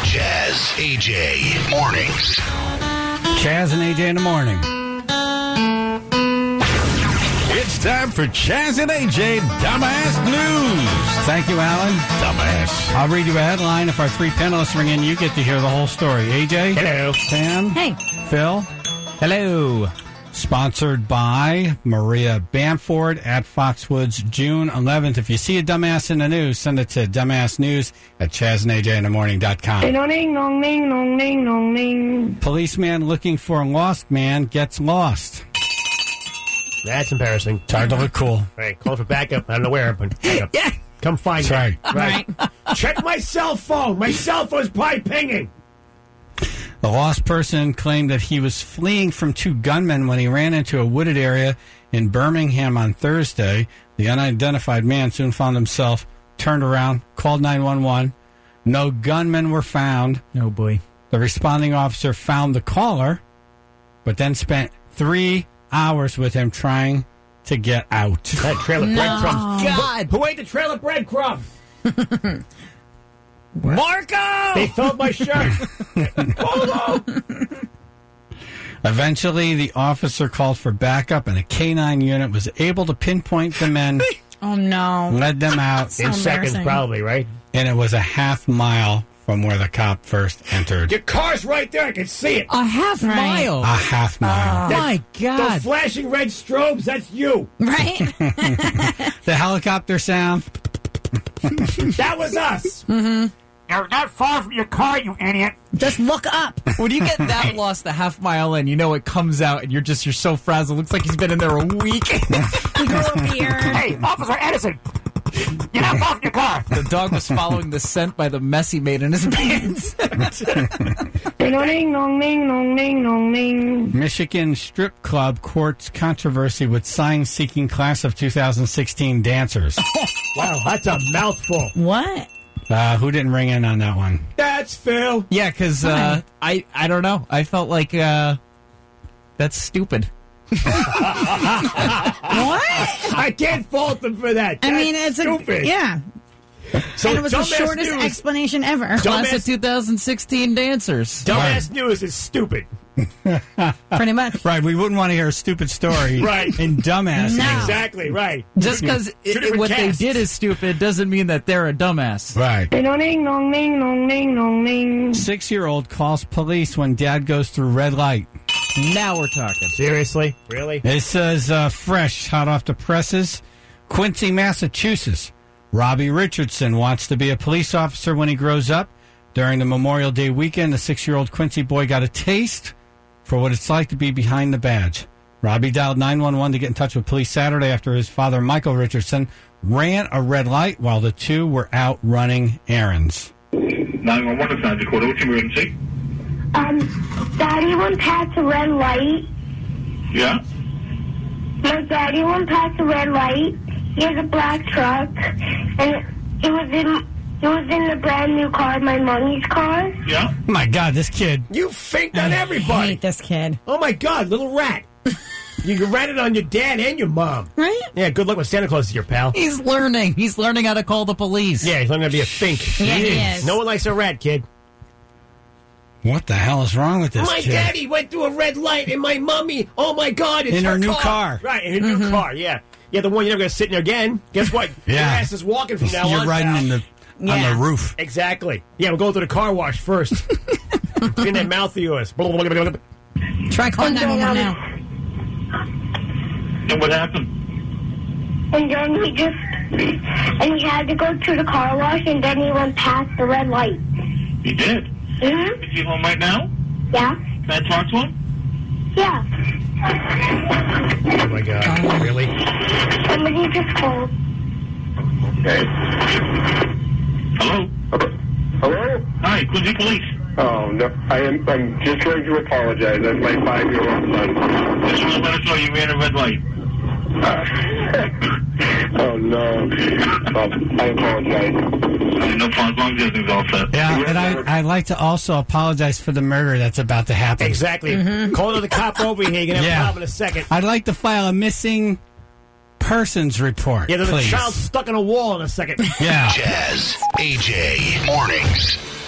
Chaz, AJ, mornings. Chaz and AJ in the morning. It's time for Chaz and AJ Dumbass News. Thank you, Alan. Dumbass. I'll read you a headline. If our three panelists ring in, you get to hear the whole story. AJ? Hello. Sam? Hey. Phil? Hello. Sponsored by Maria Bamford at Foxwoods, June 11th. If you see a dumbass in the news, send it to dumbassnews@ChazandAJinthemorning.com. Policeman looking for a lost man gets lost. That's embarrassing. It's hard to look cool. All right, call for backup. I don't know where, but backup. Yeah. Come find That's me. right. Check my cell phone. My cell phone's probably pinging. The lost person claimed that he was fleeing from two gunmen when he ran into a wooded area in Birmingham on Thursday. The unidentified man soon found himself turned around, called 911. No gunmen were found. Oh, boy. The responding officer found the caller, but then spent 3 hours with him trying to get out. That trailer breadcrumbs. God. Who ate the trailer breadcrumbs? Marco! They filled my shirt. Polo! Eventually, the officer called for backup, and a K-9 unit was able to pinpoint the men, Oh, no. led them out, In seconds, embarrassing. probably, right? and it was a half mile from where the cop first entered. Your car's right there. I can see it. A half Right. mile. A half mile. My Those God. flashing red strobes, that's you. Right? The helicopter sound. That was us. Mm-hmm. You're not far from your car, you idiot. Just look up. When you get that lost a half mile in, you know it comes out and you're so frazzled. Looks like he's been in there a week. He grew a beard. Hey, Officer Edison. You're not far from your car. The dog was following the scent by the mess he made in his pants. Michigan strip club courts controversy with sign-seeking class of 2016 dancers. Wow, that's a mouthful. What? Who didn't ring in on that one? That's Phil. Yeah, because I don't know. I felt like that's stupid. What? I can't fault them for that. I mean, That's it's stupid. yeah. So And it was the dumbass shortest news, explanation ever. Class of Dumbass- 2016 dancers. dumbass news is stupid. Pretty much. Right, we wouldn't want to hear a stupid story Right. in dumbass. No. Exactly, right. Just because different what casts. they did is stupid doesn't mean that they're a dumbass. Right. 6-year-old calls police when dad goes through red light. Now we're talking. Seriously? Really? It says fresh, hot off the presses, Quincy, Massachusetts. Robbie Richardson wants to be a police officer when he grows up. During the Memorial Day weekend, the 6-year-old Quincy boy got a taste for what it's like to be behind the badge. Robbie dialed 911 to get in touch with police Saturday after his father, Michael Richardson, ran a red light while the two were out running errands. 911 is not Dakota. What's your emergency? Daddy went past the red light. Yeah? My daddy went past the red light. He has a black truck, and it was in the brand new car, my mommy's car. Yeah? Oh my God, this kid. You faked on I everybody. hate this kid. Oh, my God, little rat. You ratted on your dad and your mom. Right? Yeah, good luck with Santa Claus is your pal. He's learning. He's learning how to call the police. Yeah, he's learning how to be a fink. Yeah, he is. No one likes a rat, kid. What the hell is wrong with this My kid? daddy went through a red light, and my mommy, oh, my God, it's In her new car. Right, in her new car, yeah. Yeah, the one you're never going to sit in again. Guess what? Yeah. Your ass is walking from now You're on, riding pal. on Yeah. the roof. Exactly. Yeah, we're going to the car wash first. In that mouth of yours. Try calling 911 now. And what happened? And then he had to go to the car wash, and then he went past the red light. He did. Mm-hmm. Is he home right now? Yeah? Can I talk to him? Yeah. Oh, my God. Really? Somebody just called. Okay. Hello? Hello? Hi, Quincy Police. Oh, no. I'm just going to apologize. That's my 5-year-old son. Just want to let us know you ran a red light. Oh, no. I apologize. No problem, as long as everything's all set. Yeah, and I'd like to also apologize for the murder that's about to happen. Exactly. Call another cop over here. You're going to have Yeah. a problem in a second. I'd like to file a missing persons report, Yeah, there's please. a child stuck in a wall in a second. Yeah. Chaz, AJ, mornings.